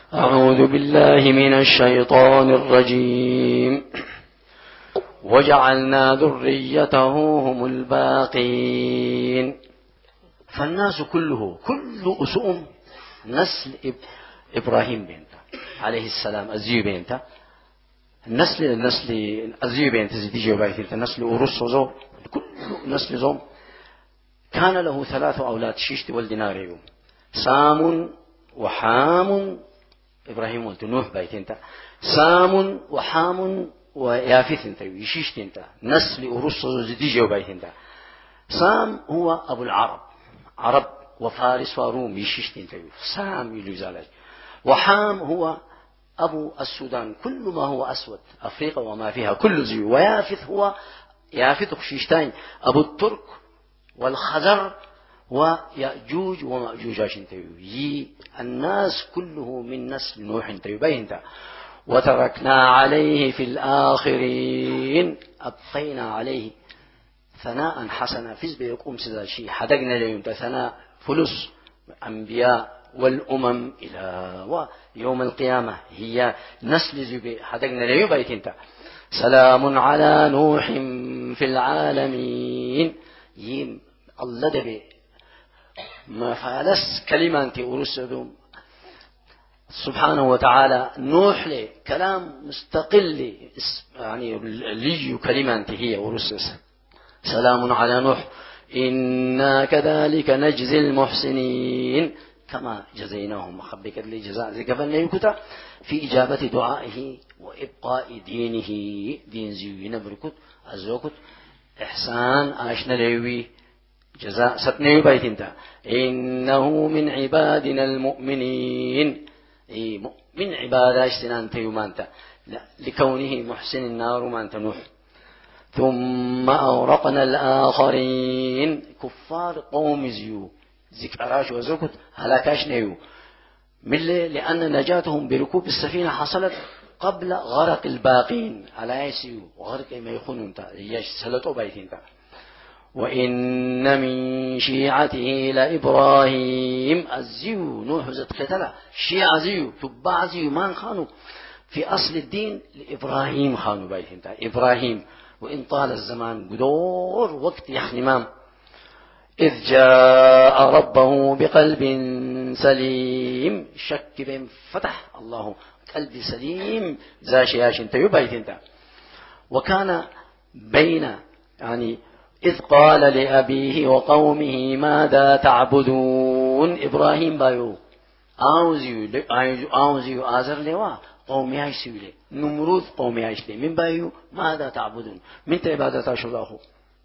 أعوذ بالله من الشيطان الرجيم. وجعلنا ذريته هم الباقين. فالناس كله كل أسؤم نسل إبراهيم بنته عليه السلام أزيو بنته نسل أزيو بنته زيدي جوبايته نسل أورس وزو كل نسل زوم. كان له 3 أولاد شيشت والديناريو سام وحام. إبراهيم قلت نوح بيتنتا سام وحام ويافث انت يشيشت انت نسل أورس زيدي جوبايته. سام هو أبو العرب، عرب وفارس وروم يشيشت انت سام يلوزالج. وحام هو أبو السودان، كل ما هو أسود أفريقيا وما فيها كل زيو. ويافث هو يافث خشيشتين أبو الترك والخزر ويأجوج ومأجوج يي الناس كله من نسل نوح بينتا. وتركنا عليه في الآخرين أبقينا عليه ثناء حسنا فيز بيقوم سيدا شيء حدقنا لهم ثناء فلس أنبياء والأمم إلى ويوم القيامة هي نسل زبي حدقنا لهم بيتنتا. سلام على نوح في العالمين. يم الله دبي ما فعلس كلمة أنت أرسلهم سبحانه وتعالى. نوح لي كلام مستقل يعني لي كلمة أنت هي أرسل. سلام على نوح إنا كذلك نجزي المحسنين كما جزيناهم محبك لي جزاء زي قبل يكتا في إجابة دعائه وإبقاء دينه دين زيوين بركت أزوكت إحسان آشنا ليوي جزاء ستنيو بيتنتا. إنه من عبادنا المؤمنين من عبادة اشتنان تيومانتا لكونه محسن النار مانتا نوح. ثم أورقنا الآخرين كفار قوم زيو ذكراش وزكت هلاكاش نيو لأن نجاتهم بركوب السفينة حصلت قبل غرق الباقين على يسيو وغرق ما يخونون ياش سلطوا بيتين. وإن من شيعته لإبراهيم الزيو نوح زت قتلا شيع زيو تبع زيو ما خانوا في أصل الدين لإبراهيم خانوا بيتين إبراهيم. وإن طال الزمان قدور وقت يحنمام إذ جاء ربه بقلب سليم شك بين فتح الله قلب سليم زاشياش انت يبيت انت. وكان بين يعني إذ قال لأبيه وقومه ماذا تعبدون. إبراهيم بايو آوزيو آزر لوا قومي عيشوا لي نمرود قومي عيش لي من بايو ماذا تعبدون من تعبادة شلاخو.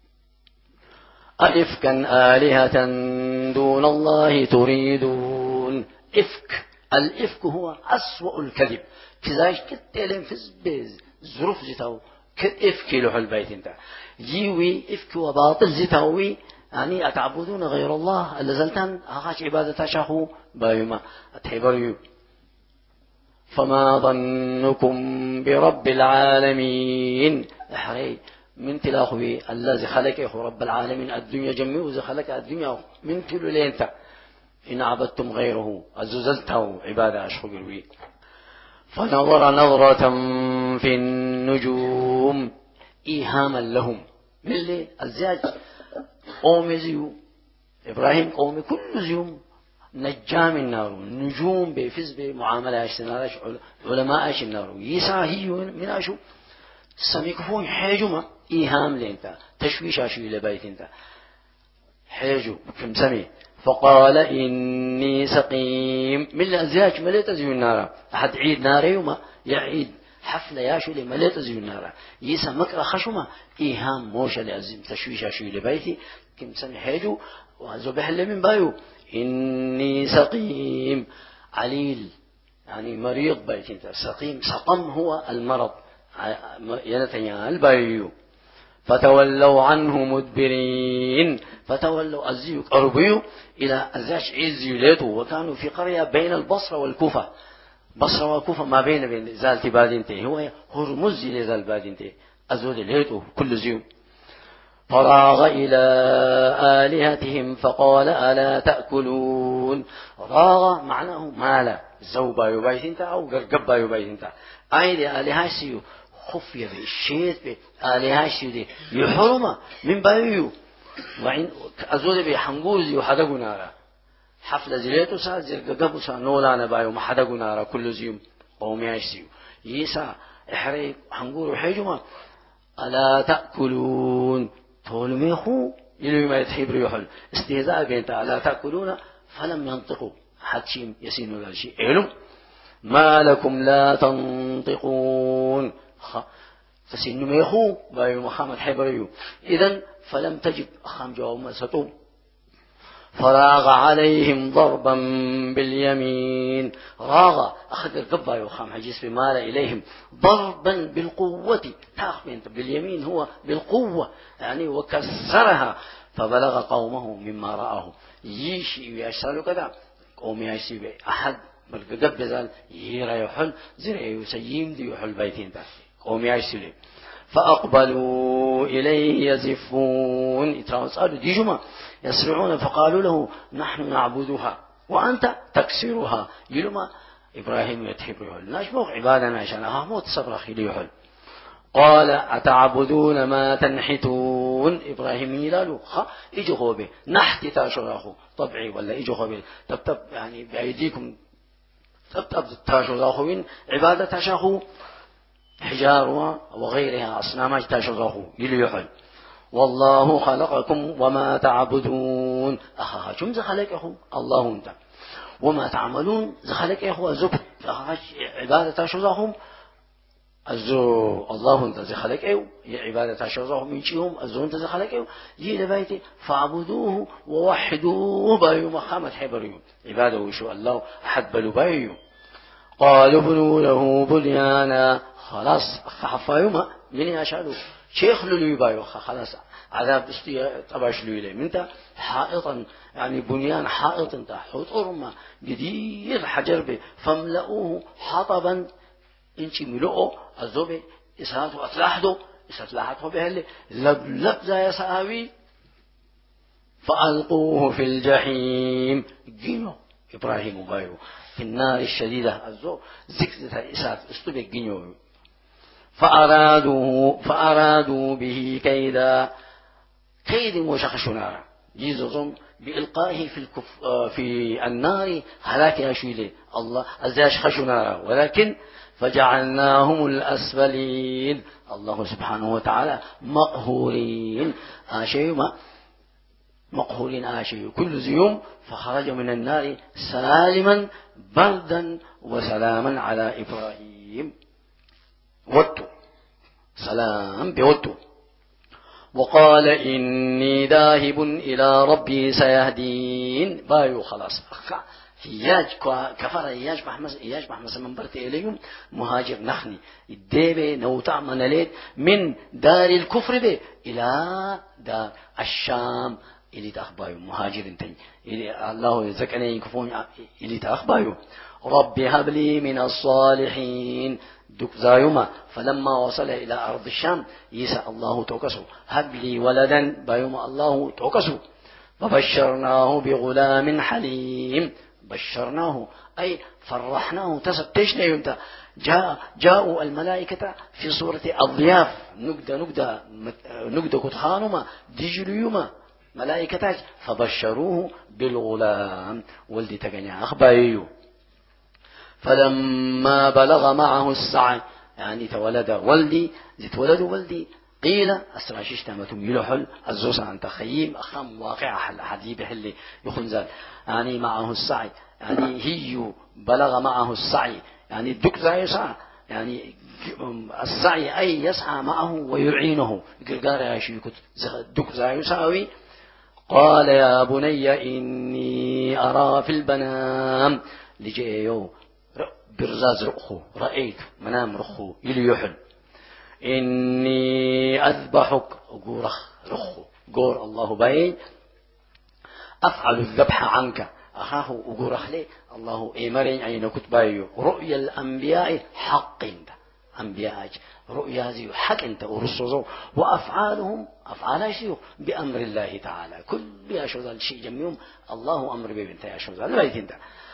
أئفكا آلهة دون الله تريدون. إفك الإفك هو أسوأ الكذب كذاش كتلم فز ظروف زتاو كإفك له البيت انت جيوي إفك وباطل زتاوي يعني أتعبدون غير الله اللزلتان أخاش عبادة شاخو بايما أتحبريو. فما ظنكم برب العالمين أحري من تلاخوي الذي خلقه رب العالمين الدنيا جميع وذي خلق الدنيا من تلو لينتا إن عبدتم غيره أززلته عبادة أشخبروي. فنظر نظرة في النجوم إيهاما لهم من اللي الزاج قوم زيو إبراهيم قوم كل زيوم نجام النار نجوم بفز بمعاملة اشتناش علماء اش النار يسعى هي من اشو سميكفون حيجما إيهام لينتا تشويش اشي لبيت انت حيجو كم سمي. فقال إني سقيم من الأزياج مليت زي النار أحد عيد نار يوم يعيد حفلة ياشو لمليت زي النار يسا مكر خشمة إيهام موشى لأزم تشويش اشي لبيتي كم سمي حيجو وزبح اللي من بايو إني سقيم عليل يعني مريض بيتين سقيم سقم هو المرض ينتهي البايو. فتولوا عنه مدبرين فتولوا أزيو قربيو إلى أزاش عزيو ليتو. وكانوا في قرية بين البصرة والكوفة بصرة والكوفة ما بين زالتي بادينتي هو هرمز لزال بادينتي أزود ليتو كل زيو. فراغ إلى آلهتهم فقال ألا تأكلون. راغ معناه مالا زوبا يبايت أو قرقبا يبايت أيدي آلهة سيو خفية بالشيط بآلهة سيو دي يحرم من بايو وعين أزود بحنقوز يحدقوا نارا حفلة زليتو سا قرقبو سا نولانا بايو محدقوا نارا كل زيوم قومي سيو يسا إحري حنقول حيجما ألا تأكلون تولميخو يلوي ما يتحيبر يحل استهزاء بينتا ألا تأكلون فلم ينطقوا حتشيم يسينوا ذا الشيء علم ما لكم لا تنطقون فسينوا ميخو بايو محمد حيبريو إذن فلم تجب أخام جواب ما ستوب فراغ عليهم ضربا باليمين راغ أخذ القبة يوخام حجيس بمال إليهم ضربا بالقوة تاخمين باليمين هو بالقوة يعني وكسرها فبلغ قومه مما رآه يشي ويشتغلوا كذا قوم يشي بي أحد بالقب ذال يرى يحل زرع يسيم دي يحل بيتين دا قوم يشي لي فأقبلوا إليه يزفون يتراوسالوا دي جمع يسرعون فقالوا له نحن نعبدها وأنت تكسرها يلما إبراهيم يتحب يحل نشبه عبادنا عشان موت صبرخ يحل قال أتعبدون ما تنحتون إبراهيم يلالو إجوا به نحت تاشراخو طبعي ولا إجوا به تبتب يعني بأيديكم تبتب تاشراخو عبادة تاشاخو حجارها وغيرها أصنام تاشراخو يحل والله خلقكم وما تعبدون شم زخلك يا أخو الله أنت وما تعملون زخلك يا أخو الزب عبادة شرهم الزو الله أنت زخلك أيو عبادة شرهم يجيهم الزو أنت زخلك أيو جيل بيتي فاعبدوه ووحدوه بايو مخامة حبريو عباده وشو الله أحد بلو بايو قالوا بنوا له بنيانا خلاص خفايوما من يشالوا شيخ لولي بايو خلاص عذاب استي طباش لولي منتا حائطا يعني بنيان حائط انت حطرما جدير حجر به فملؤوه حطبا انشي ملؤه الزوبي اساتو اتلاحدو اساتلاحدو بهالي لب زي ساوي فألقوه في الجحيم جينو إبراهيم بايو في النار الشديدة الزو زكزة إسات استبق جينو فأرادوا به كيدا كيد وشخشنا جيزهم بإلقائه في النار هلاك أشويله الله أزاش خشنا ولكن فجعلناهم الأسفلين الله سبحانه وتعالى مقهورين مقهورين آشيما كل يوم فخرج من النار سالما بردا وسلاما على إبراهيم وتو سلام بوتو وقال إني ذاهب إلى ربي سيهدين بايو خلاص هياج كفر هياج محمد من برت إليهم مهاجر نخني الديبة نوتع مناليت من دار الكفر به إلى دار الشام إلي تأخبايو مهاجر انتين إلي الله يزكني يكفون إلي تأخبايو ربي هب لي من الصالحين دك زايما فلما وصل إلى أرض الشام يسأل الله توكسو هب لي ولدا بايما الله توكسو فبشرناه بغلام حليم بشرناه أي فرحناه تسبتشنا يمتى جاءوا الملائكة في صورة الضياف نقدة كتخانما ديجليوما ملائكتاج فبشروه بالغلام ولدي تغني أخبايو فلما بلغ معه السعي يعني تولد ولدي زتولد ولدي قيل أسراشيش تامتم يلحل الزوس عن تخييم أخام واقع حديب حلي يخنزل يعني معه السعي يعني هي بلغ معه السعي يعني الدك زي يسعى يعني السعي أي يسعى معه ويعينه قرقار يا شيكت الدك زي يسعوي قال يا بني إني أرى في البنام لجيو برزاز رخو رأيت منام رخو يليحل إني أذبحك قورخ رخو قور الله باين أفعل الذبح عنك أخاه قورخ لي الله إيمرين عين كتبايو رؤيا الأنبياء حق انت أنبياء رؤيا زي حق انت ورسوزو وأفعالهم أفعال شيء بأمر الله تعالى كل يا شوذ الشيء جميهم الله أمر بنت يا شوذ البيت انت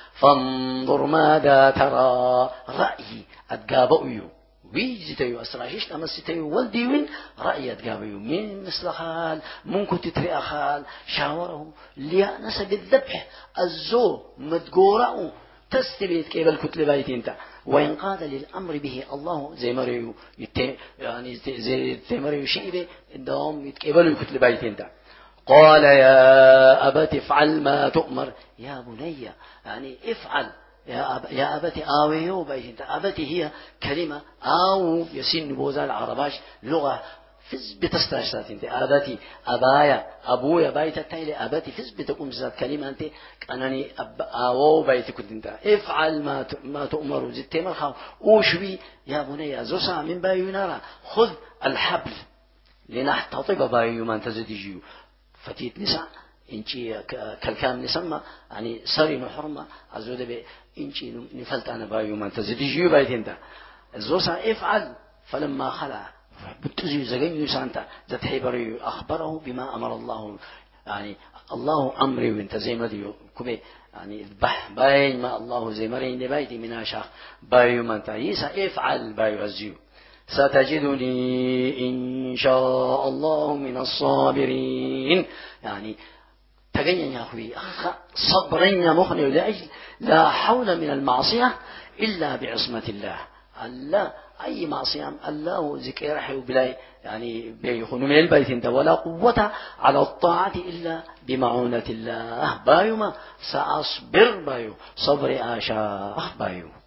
فانظر ماذا ترى رأي أتقابئيو ويجتيو أسراشيش أمستيو والديوين رأي أتقابئيو من مثل خال ممكن تتري خال شاوره ليأنس بالذبح الزو متقورأ تستبيت كيف الكتل بايت انت وينقاد للأمر به الله زي مريو يعني زي مريو شيء الدوام يتقبلوا الكتل بايت انت. قال يا أبت افعل ما تؤمر يا بني يعني افعل يا أبت آويه بايت انت. أبت هي كلمة آو يسين بوزا العرباش لغة فز بتستاشتات انت أبتي أبايا أبويا بايت التالي أبتي فز بتقوم زاد كلمة انت أنني آوو بايت كنت انت افعل ما تؤمر زدت مرخاو أوشوي يا بني زوسا من بايو نارا خذ الحبل لنحتطب بايو من تزدجيو فتيت نساء إنشي كالكام نسمى يعني سري نحرمة أزود به إنشي نفلت أنا بايو من تزدجيو بايت انت زوسا افعل فلما خلع بتزيو زغيو سانتا ذات حبريو أخبره بما أمر الله يعني الله أمري وانت زي ما ديو كبي يعني بح باين ما الله زي مرين بايتي من أشاخ بايو من تعيسى افعل بايو أزيو ستجدني إن شاء الله من الصابرين يعني تجين يا أخوي صبرين يا مخني لأجل لا حول من المعصية إلا بعصمة الله الله أي معصية الله ذكر رحي بلاي يعني بيخون من البيت انت ولا قوة على الطاعة إلا بمعونة الله بايو ما سأصبر بايو صبر آشاء بايو